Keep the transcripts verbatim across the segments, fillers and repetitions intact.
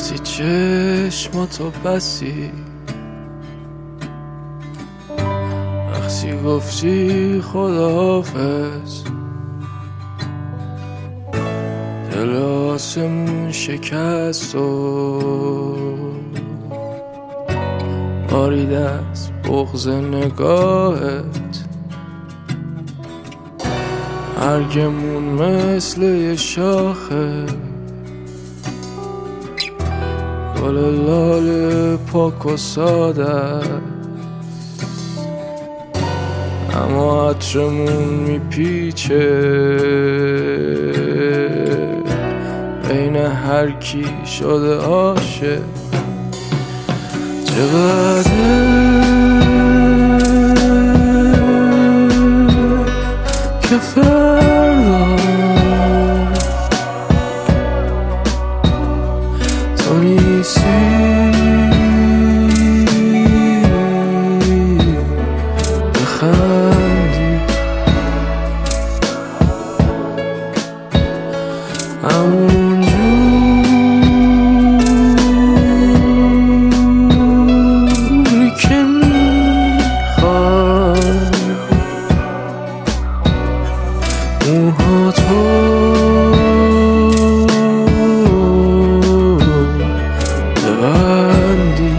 بسی چشماتو بسی، وقتی گفتی خداحافظ دل آسمون شکست و بارید از بغض نگاهت. مرگمون مثل یه شاخه گل لال پاک و ساده، اما عطرمون میپیچه بین هر کی شده عاشق. چقدر که فردا تو نیستی، بخندی همونجوری که میخوای. موها تو ببندی،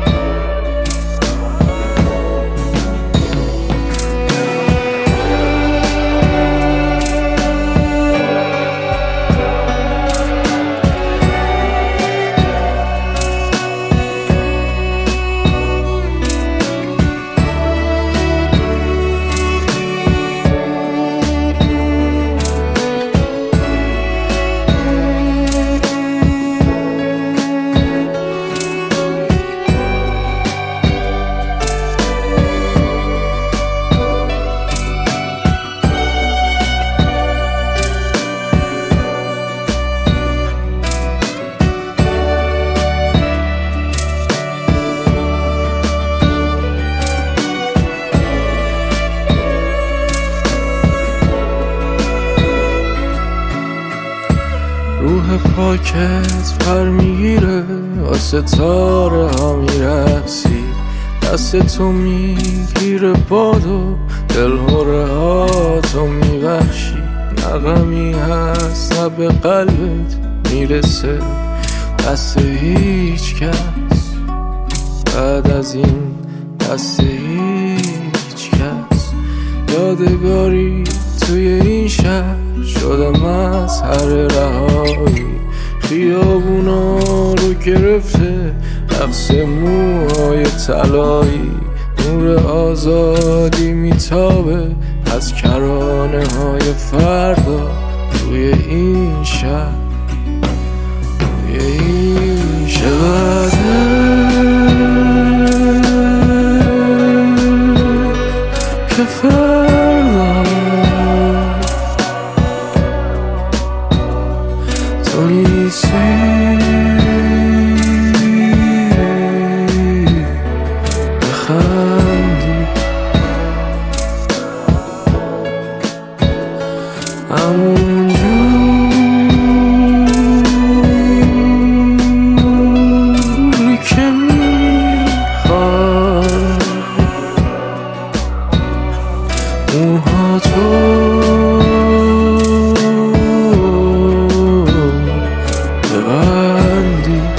روح پاکت پر میگیره، واسه ستاره ها میرقصی، دست تو میگیره بادو، دلهوره ها تو میبخشی. نغمی هست نه به قلبت میرسه دست هیچ کس، بعد از این دست هیچ کس. یادگاری توی این شهر شده مظهر رهایی، خیابونا رو گرفته رقص موهای طلایی. نور آزادی میتابه از کرانه های فردا توی این شهر، توی این شهر. که فردا تو نیستی، بخندی همونجوری که میخوای. موها تو ببندی